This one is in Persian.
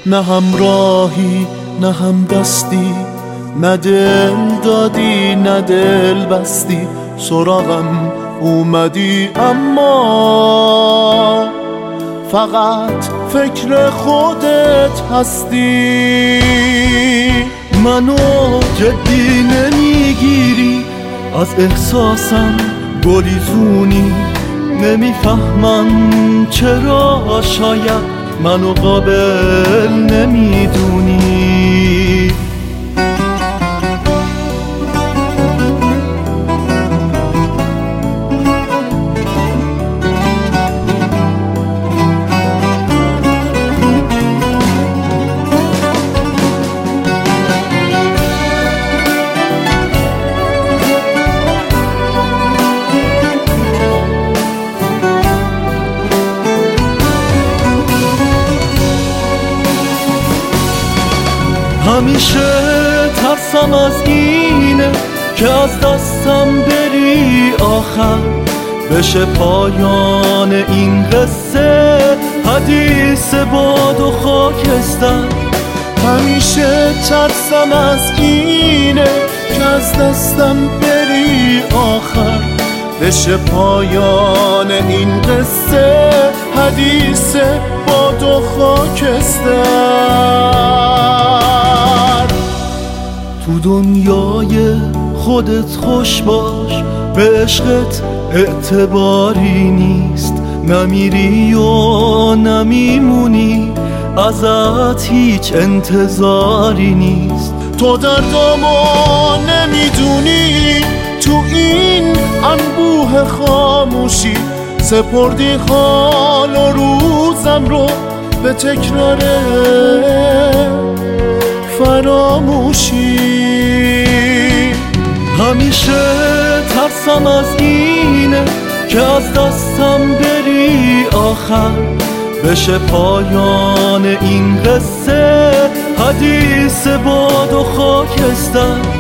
نه همراهی نه همدستی، نه دل دادی نه دل بستی. سراغم اومدی اما فقط فکر خودت هستی. منو جدی نمیگیری، از احساسم گلیزونی. نمیفهمم چرا شاید منو قابل نمیدونی. همیشه ترسم از اینه که از دستم بری، آخر بشه پایان این قصه، حدیث باد و خاکستر. همیشه ترسم از اینه که از دستم بری، آخر بشه پایان این قصه، حدیث باد و خاکستر. تو دنیای خودت خوش باش، به عشقت اعتباری نیست. نمیری و نمیمونی، ازت هیچ انتظاری نیست. تو دردامو نمیدونی، تو این انبوه خاموشی سپردی حال و روزم رو به تکرار فراموشی. همیشه ترسم از اینه که از دستم بری، آخر بشه پایان این قصه، حدیث باد و خاکستر.